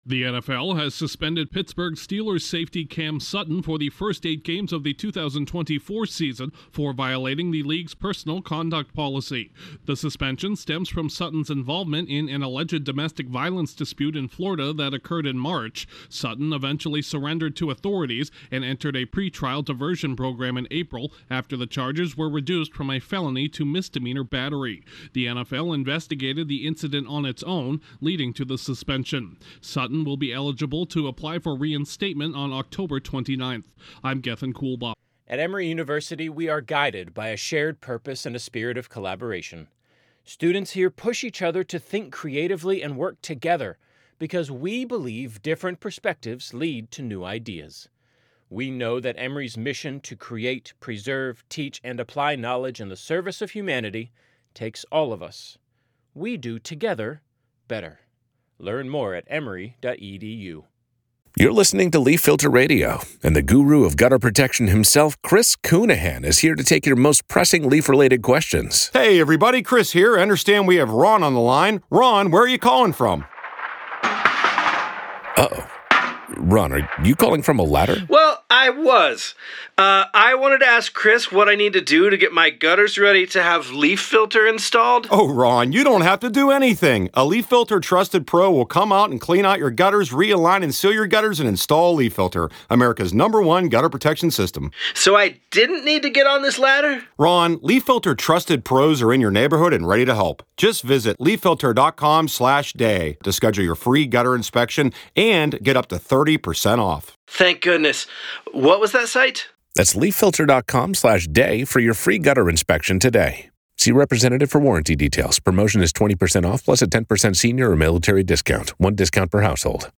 The NFL has suspended Pittsburgh Steelers safety Cam Sutton for the first 8 games of the 2024 season for violating the league's personal conduct policy. The suspension stems from Sutton's involvement in an alleged domestic violence dispute in Florida that occurred in March. Sutton eventually surrendered to authorities and entered a pretrial diversion program in April after the charges were reduced from a felony to misdemeanor battery. The NFL investigated the incident on its own, leading to the suspension. Sutton will be eligible to apply for reinstatement on October 29th. I'm Gethin Coolbaugh. At Emory University, we are guided by a shared purpose and a spirit of collaboration. Students here push each other to think creatively and work together because we believe different perspectives lead to new ideas. We know that Emory's mission to create, preserve, teach, and apply knowledge in the service of humanity takes all of us. We do together better. Learn more at emory.edu. You're listening to Leaf Filter Radio, and the guru of gutter protection himself, Chris Coonahan, is here to take your most pressing leaf-related questions. Hey, everybody, Chris here. I understand we have Ron on the line. Ron, where are you calling from? Uh-oh. Ron, are you calling from a ladder? Well, I was. I wanted to ask Chris what I need to do to get my gutters ready to have Leaf Filter installed. Oh, Ron, you don't have to do anything. A Leaf Filter Trusted Pro will come out and clean out your gutters, realign and seal your gutters, and install Leaf Filter, America's #1 gutter protection system. So I didn't need to get on this ladder? Ron, Leaf Filter Trusted Pros are in your neighborhood and ready to help. Just visit leaffilter.com/day to schedule your free gutter inspection and get up to 30% off. Thank goodness. What was that site? That's leaffilter.com/day for your free gutter inspection today. See representative for warranty details. Promotion is 20% off plus a 10% senior or military discount. One discount per household.